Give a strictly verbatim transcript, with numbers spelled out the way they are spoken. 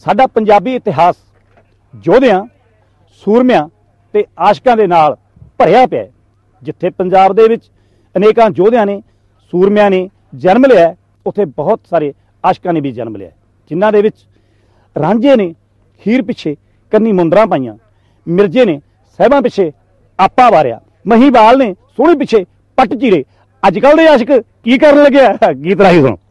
ਸਾਡਾ ਪੰਜਾਬੀ ਇਤਿਹਾਸ ਯੋਧਿਆਂ, ਸੂਰਮਿਆਂ ਤੇ ਆਸ਼ਕਾਂ ਦੇ ਨਾਲ ਭਰਿਆ ਪਿਆ ਹੈ। ਜਿੱਥੇ ਪੰਜਾਬ ਦੇ ਵਿੱਚ ਅਨੇਕਾਂ ਯੋਧਿਆਂ ਨੇ, ਸੂਰਮਿਆਂ ਨੇ ਜਨਮ ਲਿਆ, ਉੱਥੇ ਬਹੁਤ ਸਾਰੇ ਆਸ਼ਕਾਂ ਨੇ ਵੀ ਜਨਮ ਲਿਆ, ਜਿਨ੍ਹਾਂ ਦੇ ਵਿੱਚ ਰਾਂਝੇ ਨੇ ਹੀਰ ਪਿੱਛੇ ਕੰਨੀ ਮੁੰਦਰਾਂ ਪਾਈਆਂ, ਮਿਰਜ਼ੇ ਨੇ ਸਾਹਿਬਾਂ ਪਿੱਛੇ ਆਪਾ ਵਾਰਿਆ, ਮਹੀਵਾਲ ਨੇ ਸੋਹਣੇ ਪਿੱਛੇ ਪੱਟ ਚੀਰੇ। ਅੱਜ ਕੱਲ੍ਹ ਦੇ ਆਸ਼ਕ ਕੀ ਕਰਨ ਲੱਗਿਆ? ਗੀਤ ਰਾਹੀਂ ਸੁਣੋ।